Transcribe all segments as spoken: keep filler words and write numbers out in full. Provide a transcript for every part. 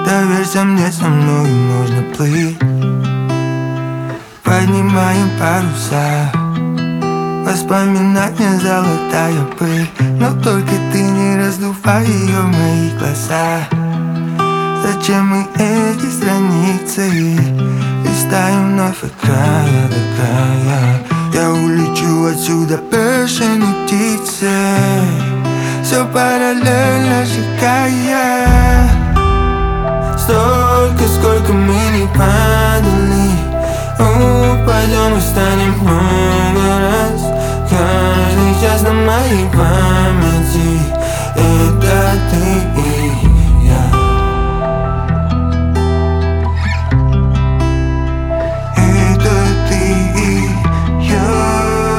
Доверься мне, со мной можно плыть. Поднимаем паруса, воспоминания золотая пыль. Но только ты не раздувай ее в моих глазах. Зачем мы эти страницы листаем вновь от края до края? Я улечу отсюда бешеной птицей, все параллельно шагая. Столько, сколько мы не падали, упадем и станем много раз. Каждый час на моей памяти — это ты и я. Это ты и я.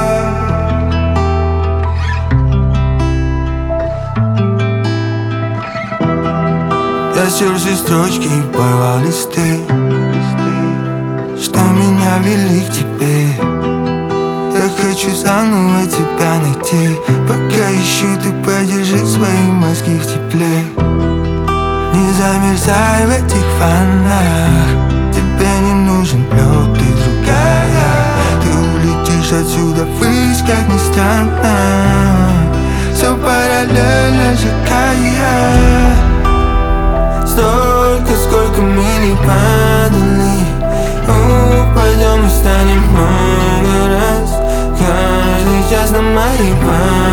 Я стер все строчки и порвал листы, что меня вели к тебе. Я хочу заново тебя найти. Пока ищу, ты подержи свои мозги в тепле. Не замерзай в этих волнах, тебе не нужен лед, ты другая. Ты улетишь отсюда ввысь, как ни странно. Все параллельно шагая. Столько, сколько мы не падали, упадем и станем много раз. Каждый час на моей памяти